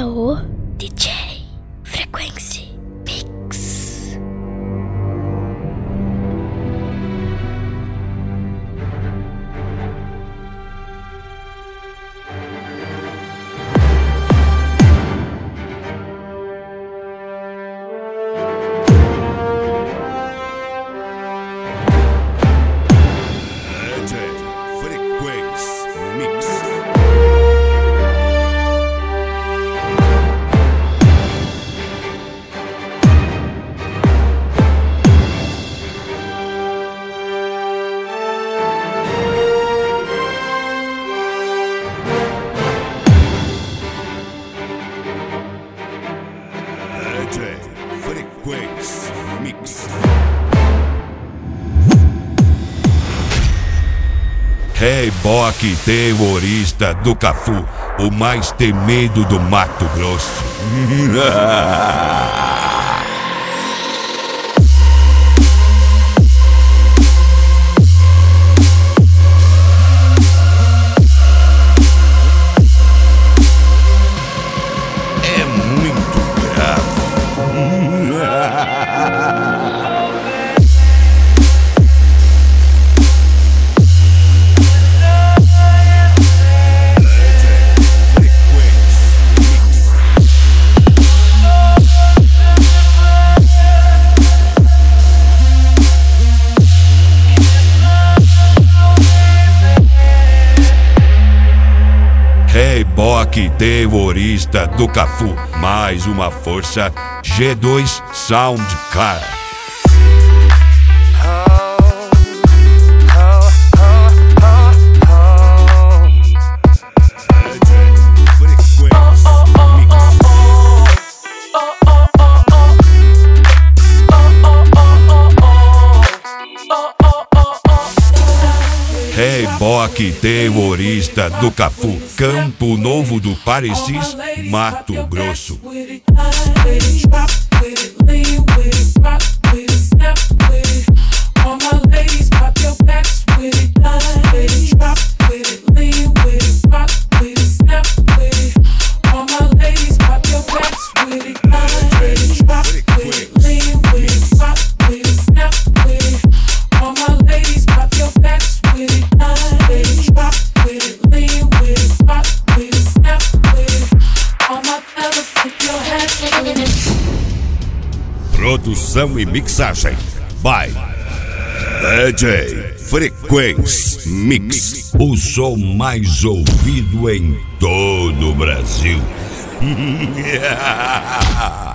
é o DJ Frequência Mix. Frequência Mix. Reboque terrorista do Cafu, o mais temido do Mato Grosso. É muito bravo. Reboque terrorista do Cafu, mais uma força G2 Sound Car. Reboque terrorista do Cafu, Campo Novo do Parecis, Mato Grosso. Produção e mixagem by DJ Frequência Mix, o som mais ouvido em todo o Brasil.